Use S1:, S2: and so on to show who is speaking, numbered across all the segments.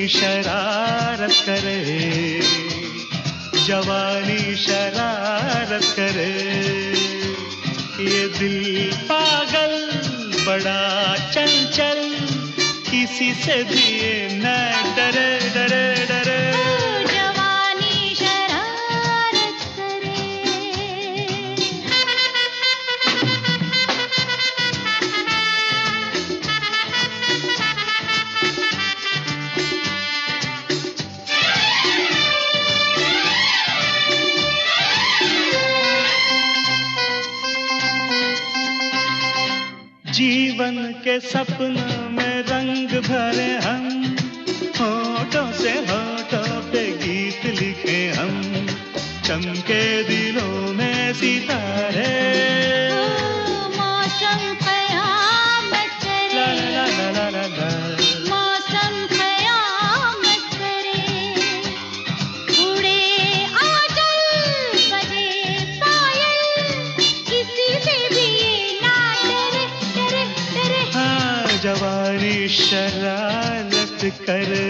S1: शरारत करे, जवानी शरारत करे। ये दिल पागल बड़ा चंचल, किसी से भी ये न डरे डरे डरे।
S2: जवानी शरारत करे।
S1: जीवन के सपनों में रंग भरे हम, होठों से होठों पे गीत लिखे हम, चमके दिलों में सितारे।
S2: मौसम क़यामत करे,
S1: ला ला ला ला ला ला।
S2: मौसम क़यामत करे। उड़े आंचल बजे पायल, किसी से भी ये ना डरे डरे डरे।
S1: हाँ, जवानी शरारत करे।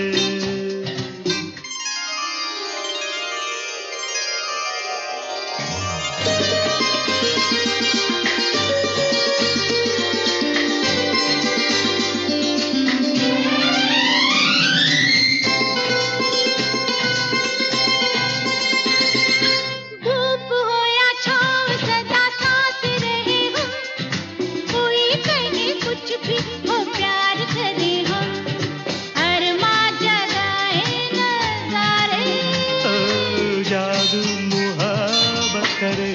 S2: धूप हो या छाँव सदा साथ रहे हम, कोई कहे कुछ भी हो प्यार करे हम। अरमा जगाए नज़ारे,
S1: ओ जादू मुहब्बत करे,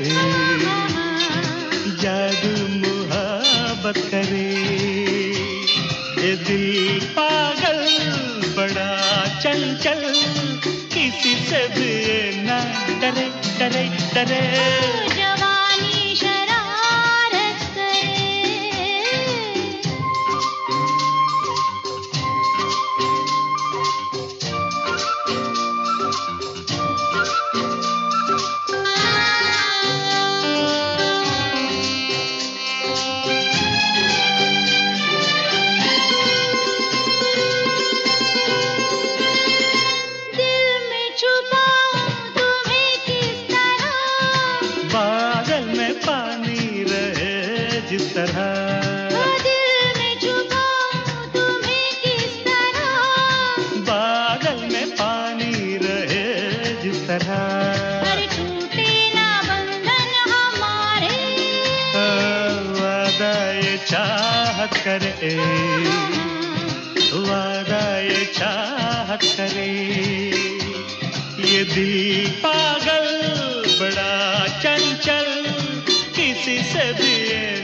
S1: जादू मुहब्बत करे। ये दिल पागल बड़ा चंचल, किसी से भी न डरे डरे डरे।
S2: जवानी शरारत करे। दिल में छुपाऊं तुम्हें किस तरह,
S1: बादल में पानी रहे जिस तरह,
S2: दिल में छुपाऊं तुम्हें किस तरह।
S1: बादल में पानी रहे जिस तरह।
S2: पर टूटे ना बंधन हमारे,
S1: वादा ये चाहत करे, वादा ये चाहत करे। ये दिल पागल बड़ा चंचल, किसी से भी